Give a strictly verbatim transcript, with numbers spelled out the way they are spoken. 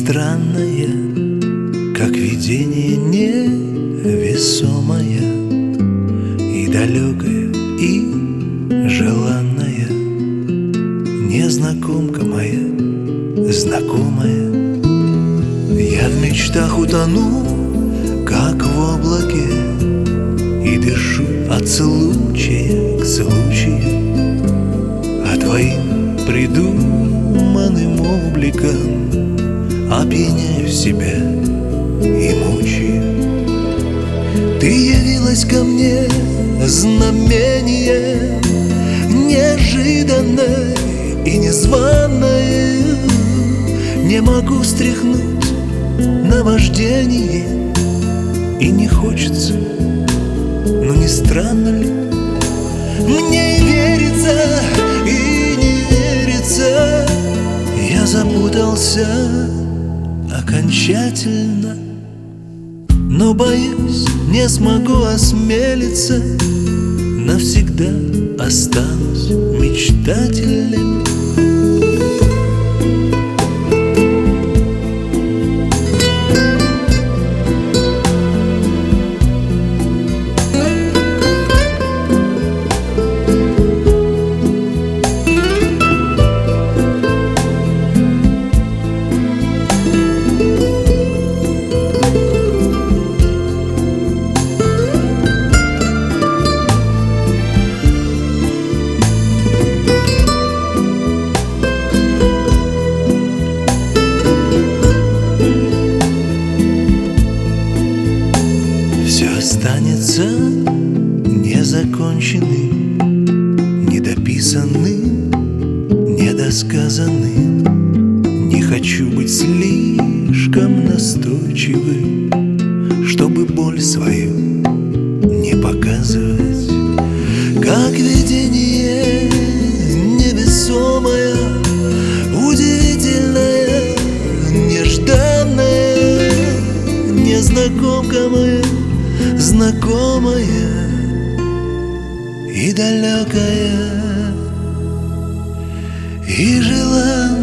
странное, как видение невесомое, и далекое, и желанная, незнакомка моя, знакомая. Я в мечтах утону, как в облаке, и дышу от случая к случаю, а твоим придуманным обликом опьяняю себя и мучаю. Ты явилась ко мне, знамение неожиданное и незваное. Не могу стряхнуть наваждение, и не хочется, но не странно ли? Мне и верится, и не верится. Я запутался окончательно, но боюсь, не смогу осмелиться. Навсегда останусь мечтателем. Все останется незаконченным, недописанным, недосказанным. Не хочу быть слишком настойчивым, чтобы боль свою не показывать. Как видение невесомое, удивительное, нежданное, незнакомка моя, знакомая и далекая, и желанная.